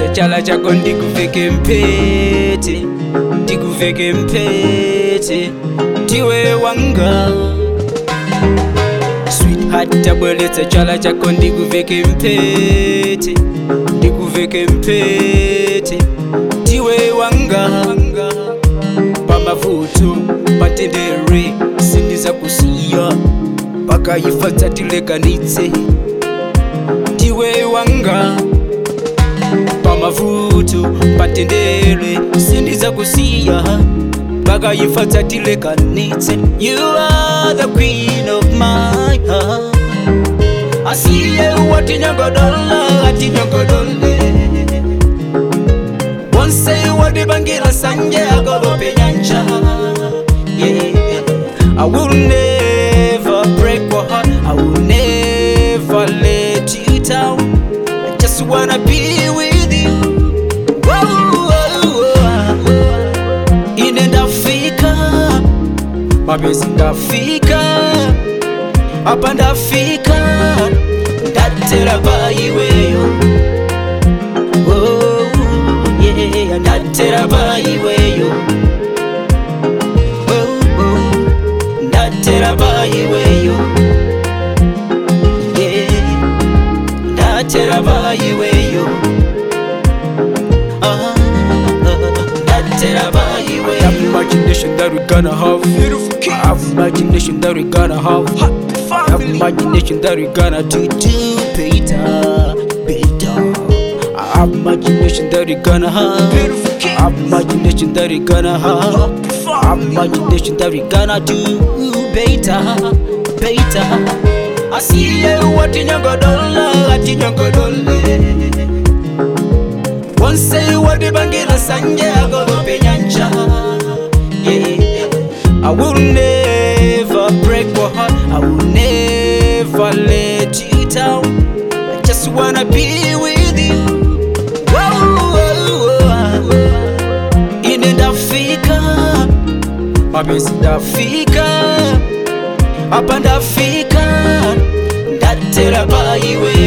chala chako ndikuveke mpete, ndikuveke mpete, ndiwe wanga. Sweetheart tabweletsa chala chako ndikuveke mpete, ndikuveke mpete, ndiwe wanga. Pamavuto patendere sindiza kusiya, pakaifa dzatilekanitse, ndiwe wanga. Pamavuto patendere sindiza kusiya, pakaifa dzatilekanitse. You are the queen of my heart. I see you watinyangodola, atinyangodole. One say what the bangira sanje agolope nyancha. Yeah, I will never break your heart, I will never let you down. I just wanna be with you. In Africa, mabezi ndafika, apa ndafika, ndatera bayiweyo. Oh yeah, ndatera bayiweyo. Ndatera bayiweyo. Yeah, ndatera bayiweyo. Ndatera bayiweyo. I have imagination that we gonna have beautiful kids. I have imagination that we gonna have happy family. I have imagination that we gonna do better, better. I have imagination that we gonna have beautiful kids. I have imagination that we gonna have I have imagination that we gonna do better, better. I see you watinyangodola, atinyangodole. One say what the bangira sanje agolope nyancha. Yeah, I will never break your heart, I will never let you down. I just wanna be with you. In Africa, mabezi ndafika, apa ndafika, ndatera bayiweyo.